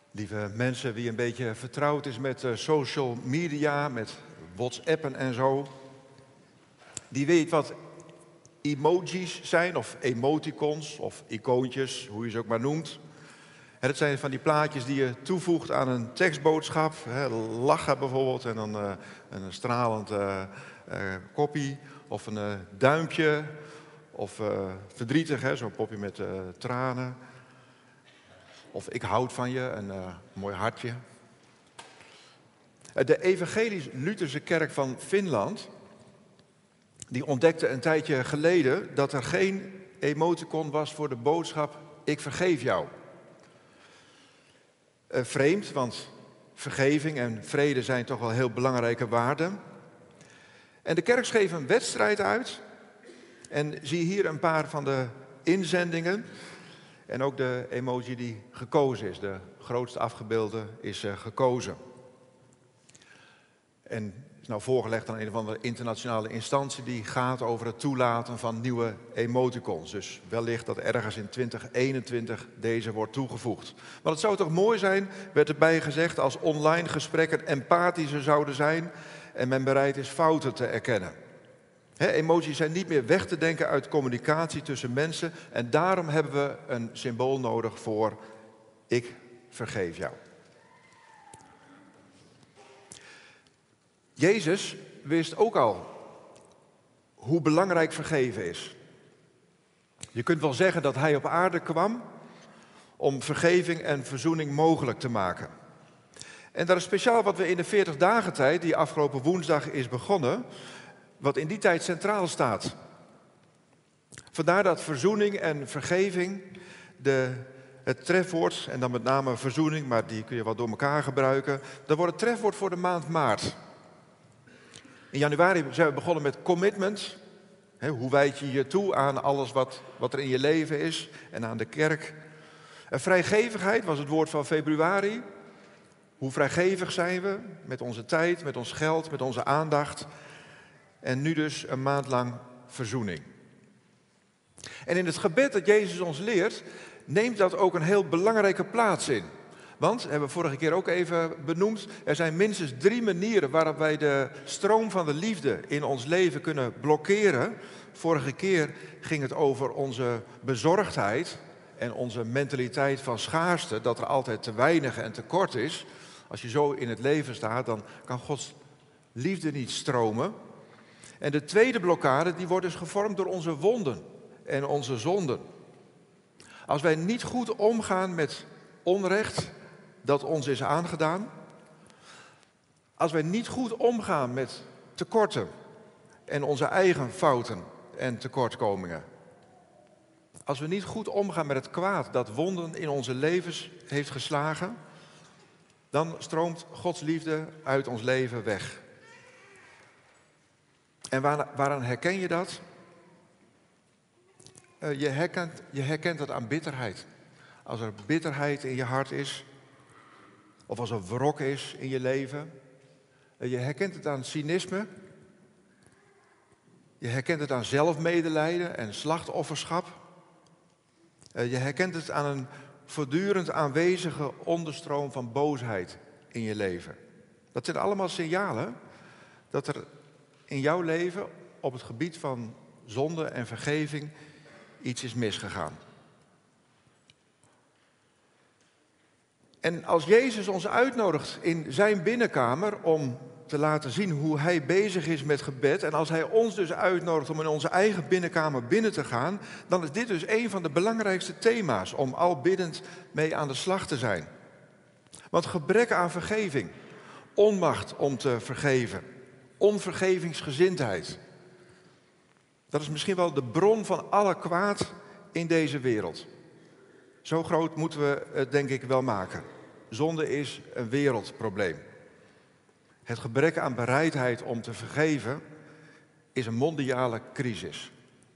Lieve mensen, wie een beetje vertrouwd is met social media, met WhatsAppen en zo, die weet wat emojis zijn, of emoticons, of icoontjes, hoe je ze ook maar noemt. En dat zijn van die plaatjes die je toevoegt aan een tekstboodschap. Lachen bijvoorbeeld en dan een stralend koppie, of een duimpje, of verdrietig, zo'n popje met tranen. Of ik houd van je, een mooi hartje. De Evangelisch-Lutherse Kerk van Finland, die ontdekte een tijdje geleden dat er geen emoticon was voor de boodschap, ik vergeef jou. Vreemd, want vergeving en vrede zijn toch wel heel belangrijke waarden. En de kerk schreef een wedstrijd uit. En zie hier een paar van de inzendingen. En ook de emoji die gekozen is. De grootste afgebeelde is gekozen. En is nou voorgelegd aan een of andere internationale instantie die gaat over het toelaten van nieuwe emoticons. Dus wellicht dat ergens in 2021 deze wordt toegevoegd. Maar het zou toch mooi zijn, werd erbij gezegd, als online gesprekken empathischer zouden zijn en men bereid is fouten te erkennen. Emoties zijn niet meer weg te denken uit communicatie tussen mensen en daarom hebben we een symbool nodig voor ik vergeef jou. Jezus wist ook al hoe belangrijk vergeven is. Je kunt wel zeggen dat hij op aarde kwam om vergeving en verzoening mogelijk te maken. En dat is speciaal wat we in de 40 dagen tijd, die afgelopen woensdag is begonnen, wat in die tijd centraal staat. Vandaar dat verzoening en vergeving het trefwoord, en dan met name verzoening, maar die kun je wel door elkaar gebruiken, dat wordt het trefwoord voor de maand maart. In januari zijn we begonnen met commitment. Hoe wijd je je toe aan alles wat er in je leven is en aan de kerk. En vrijgevigheid was het woord van februari. Hoe vrijgevig zijn we met onze tijd, met ons geld, met onze aandacht. En nu dus een maand lang verzoening. En in het gebed dat Jezus ons leert, neemt dat ook een heel belangrijke plaats in. Want, hebben we vorige keer ook even benoemd, er zijn minstens 3 manieren waarop wij de stroom van de liefde in ons leven kunnen blokkeren. Vorige keer ging het over onze bezorgdheid en onze mentaliteit van schaarste, dat er altijd te weinig en te kort is. Als je zo in het leven staat, dan kan Gods liefde niet stromen. En de tweede blokkade, die wordt dus gevormd door onze wonden en onze zonden. Als wij niet goed omgaan met onrecht dat ons is aangedaan. Als wij niet goed omgaan met tekorten en onze eigen fouten en tekortkomingen. Als we niet goed omgaan met het kwaad dat wonden in onze levens heeft geslagen, dan stroomt Gods liefde uit ons leven weg. En waaraan herken je dat? Je herkent dat aan bitterheid. Als er bitterheid in je hart is, of als er wrok is in je leven. Je herkent het aan cynisme. Je herkent het aan zelfmedelijden en slachtofferschap. Je herkent het aan een voortdurend aanwezige onderstroom van boosheid in je leven. Dat zijn allemaal signalen dat er in jouw leven op het gebied van zonde en vergeving iets is misgegaan. En als Jezus ons uitnodigt in zijn binnenkamer om te laten zien hoe hij bezig is met gebed, en als hij ons dus uitnodigt om in onze eigen binnenkamer binnen te gaan, dan is dit dus een van de belangrijkste thema's om al biddend mee aan de slag te zijn. Want gebrek aan vergeving, onmacht om te vergeven, onvergevingsgezindheid, dat is misschien wel de bron van alle kwaad in deze wereld. Zo groot moeten we het denk ik wel maken. Zonde is een wereldprobleem. Het gebrek aan bereidheid om te vergeven is een mondiale crisis.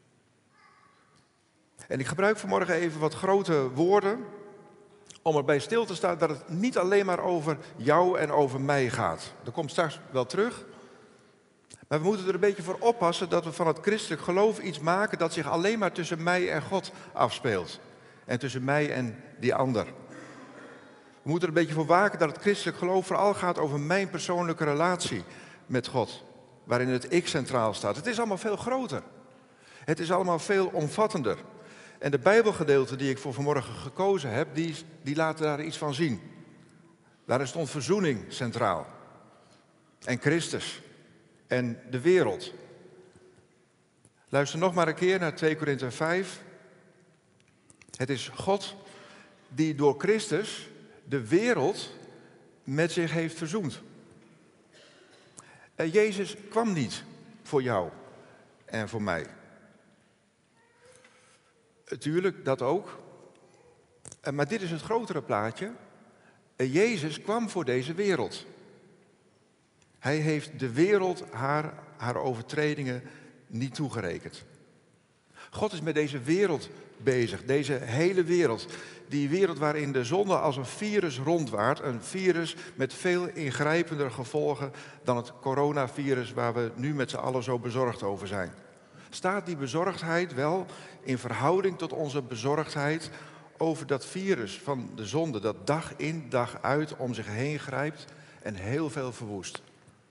En ik gebruik vanmorgen even wat grote woorden om erbij stil te staan dat het niet alleen maar over jou en over mij gaat. Dat komt straks wel terug. Maar we moeten er een beetje voor oppassen dat we van het christelijk geloof iets maken dat zich alleen maar tussen mij en God afspeelt. En tussen mij en die ander. We moeten er een beetje voor waken dat het christelijk geloof vooral gaat over mijn persoonlijke relatie met God. Waarin het ik centraal staat. Het is allemaal veel groter. Het is allemaal veel omvattender. En de Bijbelgedeelten die ik voor vanmorgen gekozen heb, die laten daar iets van zien. Daar stond verzoening centraal. En Christus. En de wereld. Luister nog maar een keer naar 2 Korinthe 5. Het is God die door Christus de wereld met zich heeft verzoend. Jezus kwam niet voor jou en voor mij. Tuurlijk, dat ook. Maar dit is het grotere plaatje. Jezus kwam voor deze wereld. Hij heeft de wereld haar overtredingen niet toegerekend. God is met deze wereld bezig, deze hele wereld. Die wereld waarin de zonde als een virus rondwaart. Een virus met veel ingrijpender gevolgen dan het coronavirus waar we nu met z'n allen zo bezorgd over zijn. Staat die bezorgdheid wel in verhouding tot onze bezorgdheid over dat virus van de zonde dat dag in dag uit om zich heen grijpt en heel veel verwoest?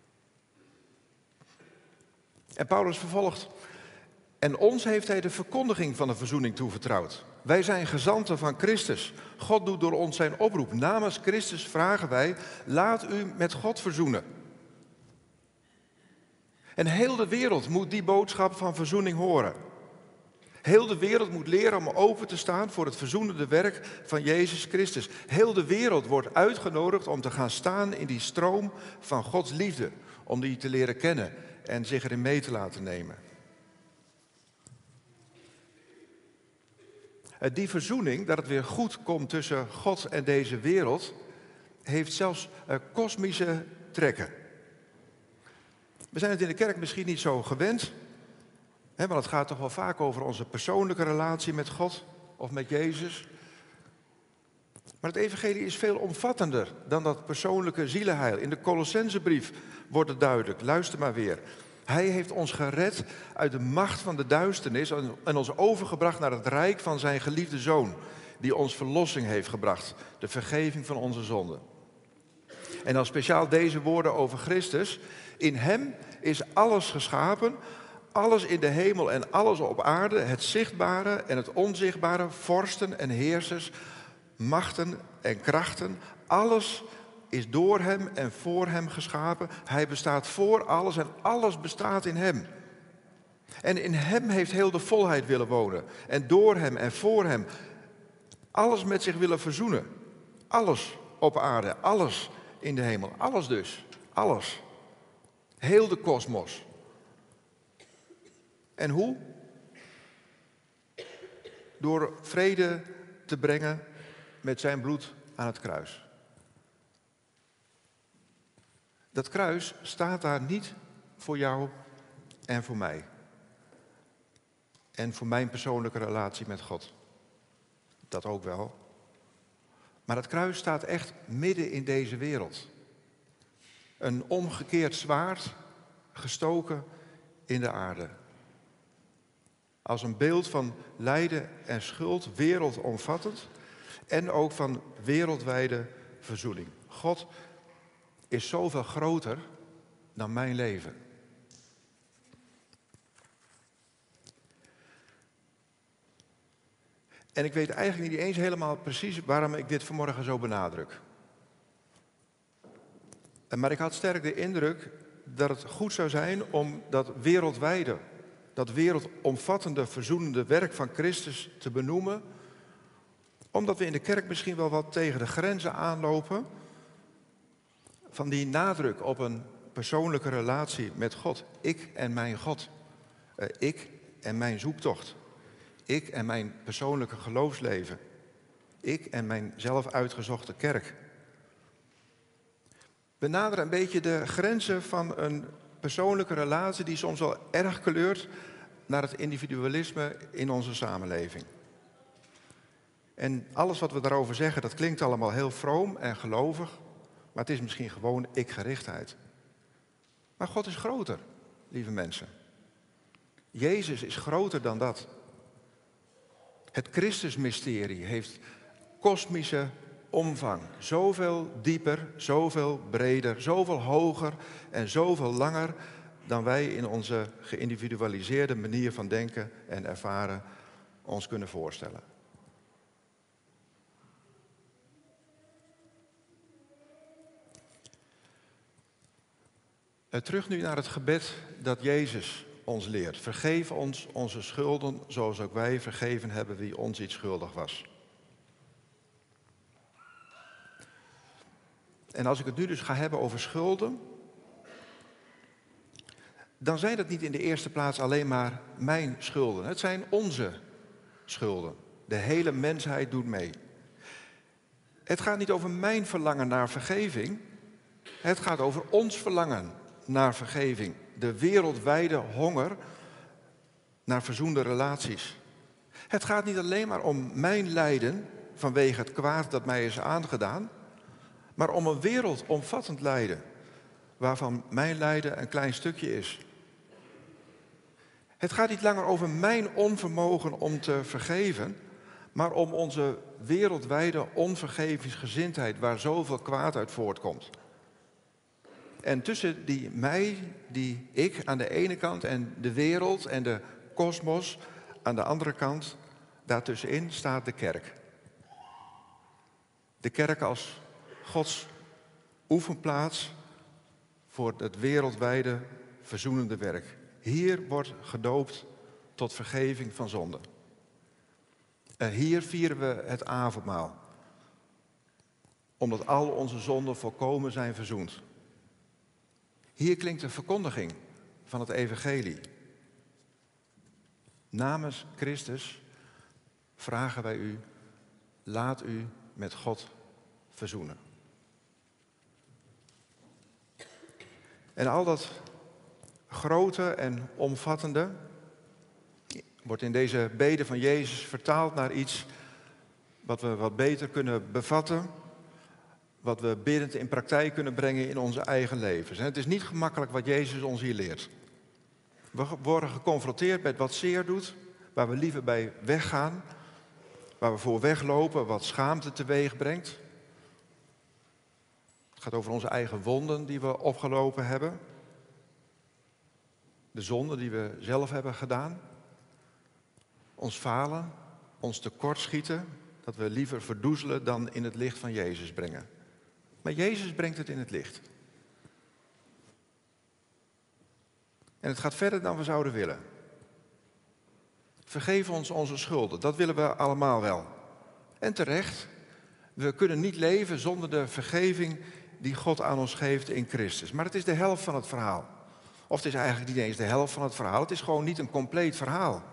En Paulus vervolgt: en ons heeft hij de verkondiging van de verzoening toevertrouwd. Wij zijn gezanten van Christus. God doet door ons zijn oproep. Namens Christus vragen wij: laat u met God verzoenen. En heel de wereld moet die boodschap van verzoening horen. Heel de wereld moet leren om open te staan voor het verzoenende werk van Jezus Christus. Heel de wereld wordt uitgenodigd om te gaan staan in die stroom van Gods liefde. Om die te leren kennen en zich erin mee te laten nemen. Die verzoening, dat het weer goed komt tussen God en deze wereld, heeft zelfs kosmische trekken. We zijn het in de kerk misschien niet zo gewend, want het gaat toch wel vaak over onze persoonlijke relatie met God of met Jezus. Maar het evangelie is veel omvattender dan dat persoonlijke zielenheil. In de Colossensebrief wordt het duidelijk, luister maar weer. Hij heeft ons gered uit de macht van de duisternis en ons overgebracht naar het rijk van zijn geliefde Zoon, die ons verlossing heeft gebracht, de vergeving van onze zonden. En dan speciaal deze woorden over Christus. In hem is alles geschapen, alles in de hemel en alles op aarde, het zichtbare en het onzichtbare, vorsten en heersers, machten en krachten, alles is door hem en voor hem geschapen. Hij bestaat voor alles en alles bestaat in hem. En in hem heeft heel de volheid willen wonen. En door hem en voor hem alles met zich willen verzoenen. Alles op aarde, alles in de hemel. Alles dus, alles. Heel de kosmos. En hoe? Door vrede te brengen met zijn bloed aan het kruis. Dat kruis staat daar niet voor jou en voor mij. En voor mijn persoonlijke relatie met God. Dat ook wel. Maar het kruis staat echt midden in deze wereld. Een omgekeerd zwaard, gestoken in de aarde. Als een beeld van lijden en schuld, wereldomvattend. En ook van wereldwijde verzoening. God is zoveel groter dan mijn leven. En ik weet eigenlijk niet eens helemaal precies waarom ik dit vanmorgen zo benadruk. Maar ik had sterk de indruk dat het goed zou zijn om dat wereldwijde, dat wereldomvattende, verzoenende werk van Christus te benoemen. Omdat we in de kerk misschien wel wat tegen de grenzen aanlopen van die nadruk op een persoonlijke relatie met God. Ik en mijn God. Ik en mijn zoektocht. Ik en mijn persoonlijke geloofsleven. Ik en mijn zelf uitgezochte kerk. We naderen een beetje de grenzen van een persoonlijke relatie die soms wel erg kleurt naar het individualisme in onze samenleving. En alles wat we daarover zeggen, dat klinkt allemaal heel vroom en gelovig. Maar het is misschien gewoon ikgerichtheid. Maar God is groter, lieve mensen. Jezus is groter dan dat. Het Christusmysterie heeft kosmische omvang. Zoveel dieper, zoveel breder, zoveel hoger en zoveel langer dan wij in onze geïndividualiseerde manier van denken en ervaren ons kunnen voorstellen. Terug nu naar het gebed dat Jezus ons leert. Vergeef ons onze schulden zoals ook wij vergeven hebben wie ons iets schuldig was. En als ik het nu dus ga hebben over schulden, dan zijn het niet in de eerste plaats alleen maar mijn schulden. Het zijn onze schulden. De hele mensheid doet mee. Het gaat niet over mijn verlangen naar vergeving. Het gaat over ons verlangen naar vergeving. De wereldwijde honger naar verzoende relaties. Het gaat niet alleen maar om mijn lijden vanwege het kwaad dat mij is aangedaan, maar om een wereldomvattend lijden, waarvan mijn lijden een klein stukje is. Het gaat niet langer over mijn onvermogen om te vergeven, maar om onze wereldwijde onvergevingsgezindheid, waar zoveel kwaad uit voortkomt. En tussen die mij, die ik aan de ene kant en de wereld en de kosmos aan de andere kant, daartussenin staat de kerk. De kerk als Gods oefenplaats voor het wereldwijde verzoenende werk. Hier wordt gedoopt tot vergeving van zonde. En hier vieren we het avondmaal. Omdat al onze zonden volkomen zijn verzoend. Hier klinkt de verkondiging van het evangelie. Namens Christus vragen wij u, laat u met God verzoenen. En al dat grote en omvattende wordt in deze bede van Jezus vertaald naar iets wat we wat beter kunnen bevatten, wat we biddend in praktijk kunnen brengen in onze eigen levens. En het is niet gemakkelijk wat Jezus ons hier leert. We worden geconfronteerd met wat zeer doet, waar we liever bij weggaan, waar we voor weglopen, wat schaamte teweeg brengt. Het gaat over onze eigen wonden die we opgelopen hebben. De zonden die we zelf hebben gedaan. Ons falen, ons tekortschieten, dat we liever verdoezelen dan in het licht van Jezus brengen. Maar Jezus brengt het in het licht. En het gaat verder dan we zouden willen. Vergeef ons onze schulden, dat willen we allemaal wel. En terecht, we kunnen niet leven zonder de vergeving die God aan ons geeft in Christus. Maar het is de helft van het verhaal. Of het is eigenlijk niet eens de helft van het verhaal, het is gewoon niet een compleet verhaal.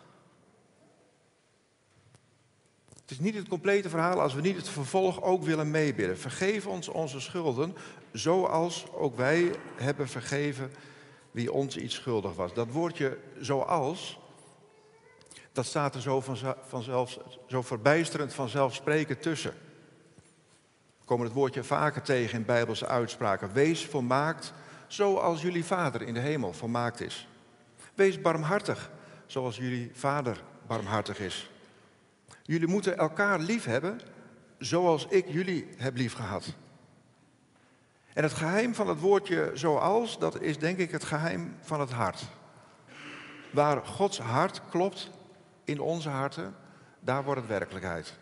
Het is niet het complete verhaal als we niet het vervolg ook willen meebidden. Vergeef ons onze schulden, zoals ook wij hebben vergeven wie ons iets schuldig was. Dat woordje zoals, dat staat er zo verbijsterend vanzelfsprekend tussen. We komen het woordje vaker tegen in Bijbelse uitspraken. Wees volmaakt zoals jullie Vader in de hemel volmaakt is. Wees barmhartig zoals jullie Vader barmhartig is. Jullie moeten elkaar lief hebben zoals ik jullie heb lief gehad. En het geheim van het woordje zoals, dat is denk ik het geheim van het hart. Waar Gods hart klopt in onze harten, daar wordt het werkelijkheid.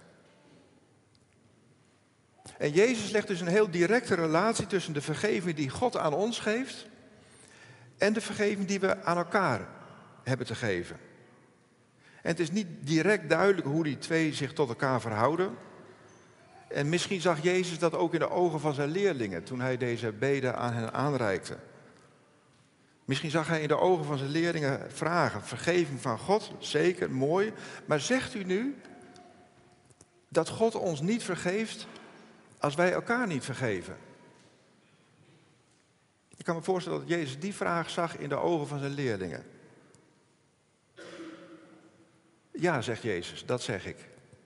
En Jezus legt dus een heel directe relatie tussen de vergeving die God aan ons geeft en de vergeving die we aan elkaar hebben te geven. En het is niet direct duidelijk hoe die twee zich tot elkaar verhouden. En misschien zag Jezus dat ook in de ogen van zijn leerlingen toen hij deze bede aan hen aanreikte. Misschien zag hij in de ogen van zijn leerlingen vragen, vergeving van God, zeker, mooi. Maar zegt u nu dat God ons niet vergeeft als wij elkaar niet vergeven? Ik kan me voorstellen dat Jezus die vraag zag in de ogen van zijn leerlingen. Ja, zegt Jezus, dat zeg ik.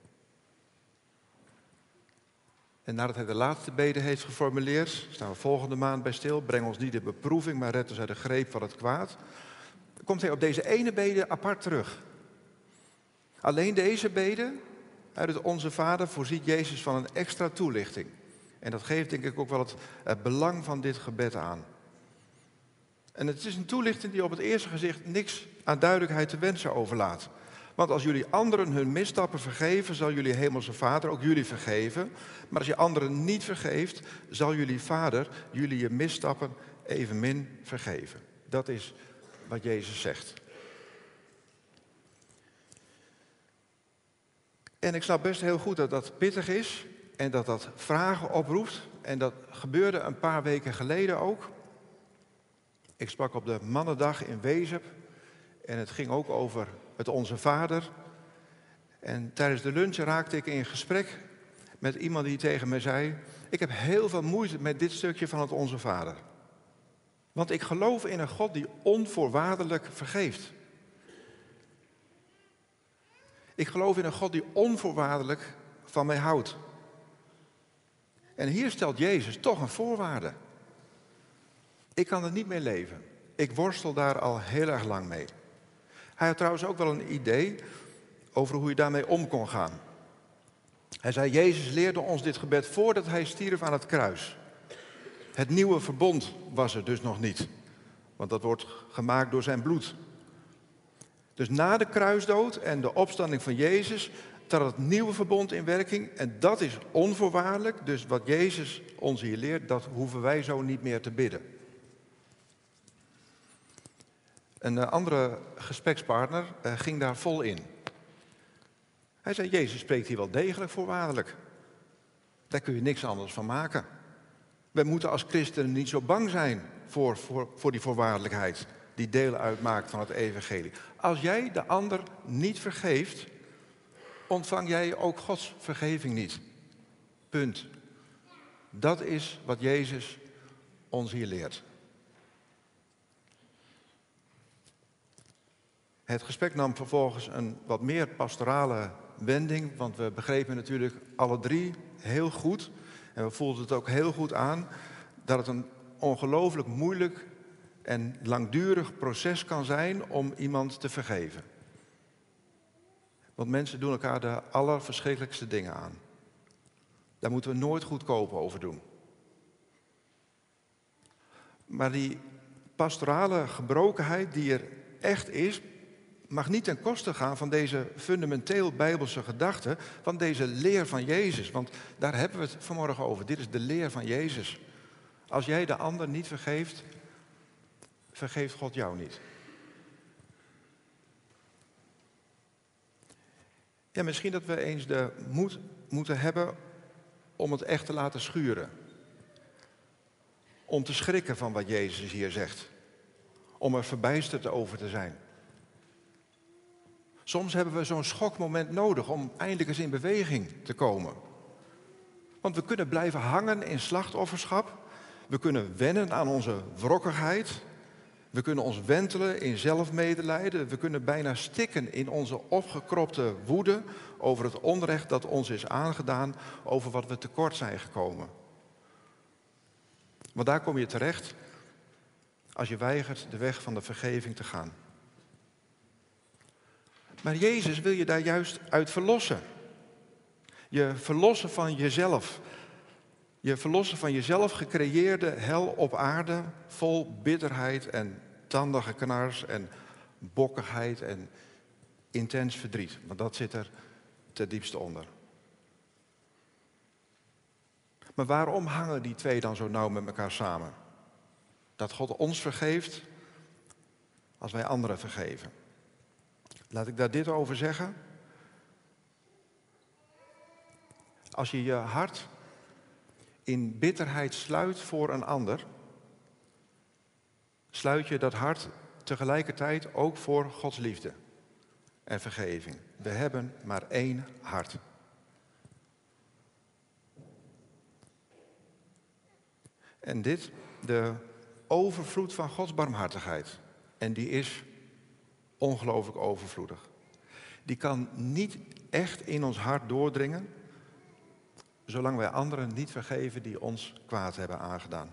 En nadat hij de laatste bede heeft geformuleerd, staan we volgende maand bij stil. Breng ons niet in beproeving, maar red ons uit de greep van het kwaad. Dan komt hij op deze ene bede apart terug. Alleen deze bede, Uit het Onze Vader voorziet Jezus van een extra toelichting. En dat geeft denk ik ook wel het belang van dit gebed aan. En het is een toelichting die op het eerste gezicht niks aan duidelijkheid te wensen overlaat. Want als jullie anderen hun misstappen vergeven, zal jullie hemelse Vader ook jullie vergeven. Maar als je anderen niet vergeeft, zal jullie Vader jullie je misstappen evenmin vergeven. Dat is wat Jezus zegt. En ik snap best heel goed dat dat pittig is en dat dat vragen oproept. En dat gebeurde een paar weken geleden ook. Ik sprak op de Mannendag in Wezep en het ging ook over het Onze Vader. En tijdens de lunch raakte ik in gesprek met iemand die tegen mij zei: ik heb heel veel moeite met dit stukje van het Onze Vader. Want ik geloof in een God die onvoorwaardelijk vergeeft. Ik geloof in een God die onvoorwaardelijk van mij houdt. En hier stelt Jezus toch een voorwaarde. Ik kan er niet mee leven. Ik worstel daar al heel erg lang mee. Hij had trouwens ook wel een idee over hoe je daarmee om kon gaan. Hij zei: Jezus leerde ons dit gebed voordat hij stierf aan het kruis. Het nieuwe verbond was er dus nog niet. Want dat wordt gemaakt door zijn bloed. Dus na de kruisdood en de opstanding van Jezus trad het nieuwe verbond in werking. En dat is onvoorwaardelijk. Dus wat Jezus ons hier leert, dat hoeven wij zo niet meer te bidden. Een andere gesprekspartner ging daar vol in. Hij zei: Jezus spreekt hier wel degelijk voorwaardelijk. Daar kun je niks anders van maken. We moeten als christenen niet zo bang zijn voor die voorwaardelijkheid die deel uitmaakt van het evangelie. Als jij de ander niet vergeeft, ontvang jij ook Gods vergeving niet. Punt. Dat is wat Jezus ons hier leert. Het gesprek nam vervolgens een wat meer pastorale wending, want we begrepen natuurlijk alle drie heel goed, en we voelden het ook heel goed aan, dat het een ongelooflijk moeilijk en langdurig proces kan zijn om iemand te vergeven. Want mensen doen elkaar de allerverschrikkelijkste dingen aan. Daar moeten we nooit goedkoop over doen. Maar die pastorale gebrokenheid die er echt is, mag niet ten koste gaan van deze fundamenteel bijbelse gedachte, van deze leer van Jezus. Want daar hebben we het vanmorgen over. Dit is de leer van Jezus. Als jij de ander niet vergeeft, vergeeft God jou niet. Ja, misschien dat we eens de moed moeten hebben om het echt te laten schuren. Om te schrikken van wat Jezus hier zegt. Om er verbijsterd over te zijn. Soms hebben we zo'n schokmoment nodig om eindelijk eens in beweging te komen. Want we kunnen blijven hangen in slachtofferschap. We kunnen wennen aan onze wrokkigheid. We kunnen ons wentelen in zelfmedelijden. We kunnen bijna stikken in onze opgekropte woede over het onrecht dat ons is aangedaan, over wat we tekort zijn gekomen. Want daar kom je terecht als je weigert de weg van de vergeving te gaan. Maar Jezus wil je daar juist uit verlossen. Je verlossen van jezelf. Je verlossen van jezelf gecreëerde hel op aarde, vol bitterheid en tandige knars en bokkigheid en intens verdriet. Want dat zit er ten diepste onder. Maar waarom hangen die twee dan zo nauw met elkaar samen? Dat God ons vergeeft als wij anderen vergeven. Laat ik daar dit over zeggen. Als je je hart in bitterheid sluit voor een ander, sluit je dat hart tegelijkertijd ook voor Gods liefde en vergeving. We hebben maar één hart. En dit, de overvloed van Gods barmhartigheid. En die is ongelooflijk overvloedig. Die kan niet echt in ons hart doordringen, zolang wij anderen niet vergeven die ons kwaad hebben aangedaan.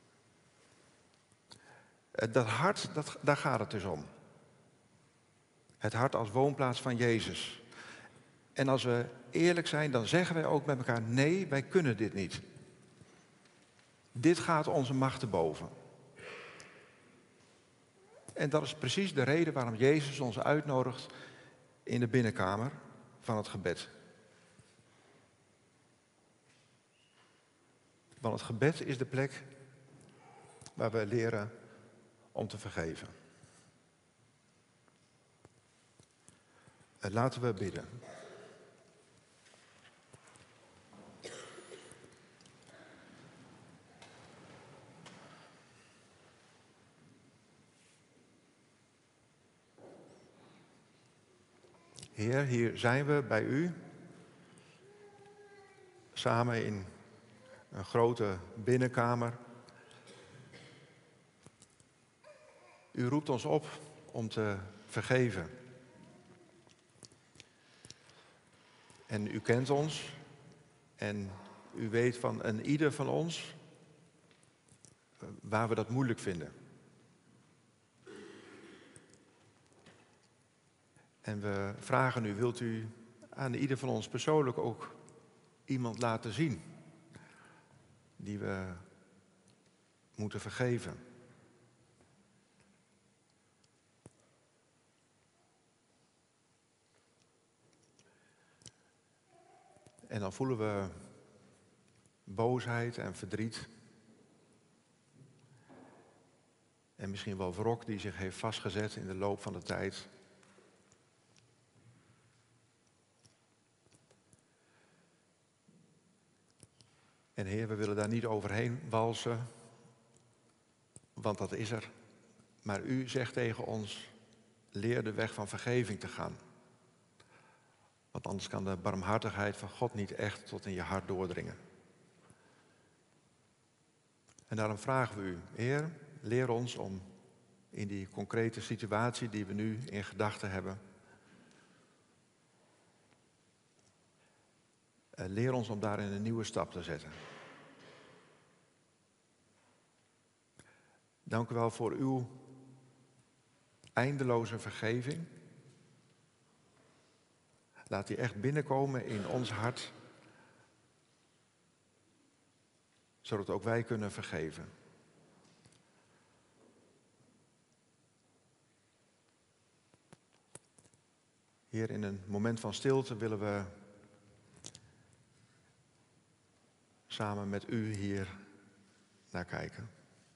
Dat hart, daar gaat het dus om. Het hart als woonplaats van Jezus. En als we eerlijk zijn, dan zeggen wij ook met elkaar, nee, wij kunnen dit niet. Dit gaat onze macht te boven. En dat is precies de reden waarom Jezus ons uitnodigt in de binnenkamer van het gebed. Want het gebed is de plek waar we leren om te vergeven. En laten we bidden. Heer, hier zijn we bij u, samen in een grote binnenkamer. U roept ons op om te vergeven. En u kent ons en u weet van een ieder van ons waar we dat moeilijk vinden. En we vragen u, wilt u aan ieder van ons persoonlijk ook iemand laten zien die we moeten vergeven? En dan voelen we boosheid en verdriet. En misschien wel wrok die zich heeft vastgezet in de loop van de tijd. En Heer, we willen daar niet overheen walsen, want dat is er. Maar u zegt tegen ons, leer de weg van vergeving te gaan. Want anders kan de barmhartigheid van God niet echt tot in je hart doordringen. En daarom vragen we u, Heer, leer ons om in die concrete situatie die we nu in gedachten hebben, leer ons om daarin een nieuwe stap te zetten. Dank u wel voor uw eindeloze vergeving. Laat die echt binnenkomen in ons hart, zodat ook wij kunnen vergeven. Heer, in een moment van stilte willen we samen met u hier naar kijken.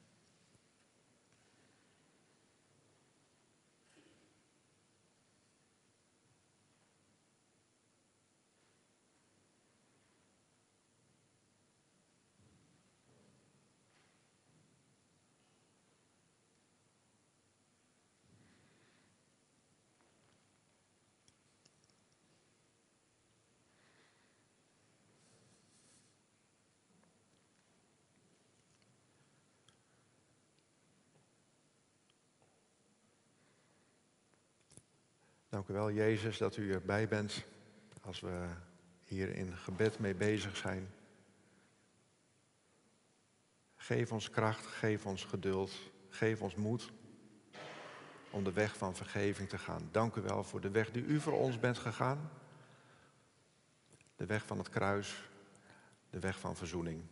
Dank u wel, Jezus, dat u erbij bent als we hier in gebed mee bezig zijn. Geef ons kracht, geef ons geduld, geef ons moed om de weg van vergeving te gaan. Dank u wel voor de weg die u voor ons bent gegaan. De weg van het kruis, de weg van verzoening.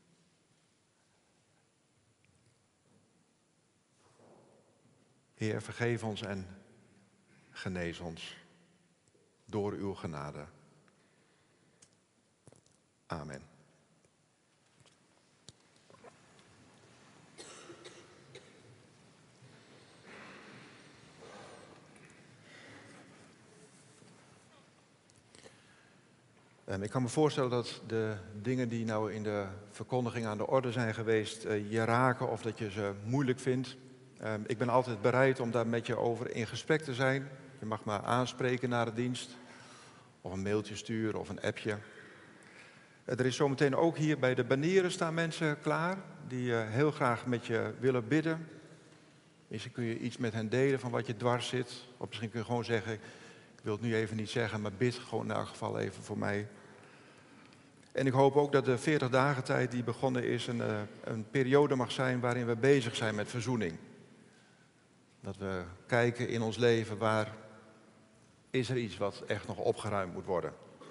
Heer, vergeef ons en genees ons door uw genade. Amen. Ik kan me voorstellen dat de dingen die nou in de verkondiging aan de orde zijn geweest je raken of dat je ze moeilijk vindt. Ik ben altijd bereid om daar met je over in gesprek te zijn. Je mag me aanspreken na de dienst, of een mailtje sturen of een appje. Er is zometeen ook hier bij de banieren staan mensen klaar die heel graag met je willen bidden. Misschien kun je iets met hen delen van wat je dwars zit. Of misschien kun je gewoon zeggen, ik wil het nu even niet zeggen, maar bid gewoon in elk geval even voor mij. En ik hoop ook dat de 40 dagen tijd die begonnen is een periode mag zijn waarin we bezig zijn met verzoening. Dat we kijken in ons leven waar is er iets wat echt nog opgeruimd moet worden.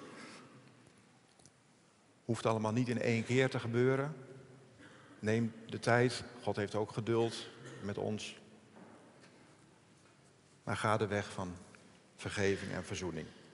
Hoeft allemaal niet in één keer te gebeuren. Neem de tijd. God heeft ook geduld met ons. Maar ga de weg van vergeving en verzoening.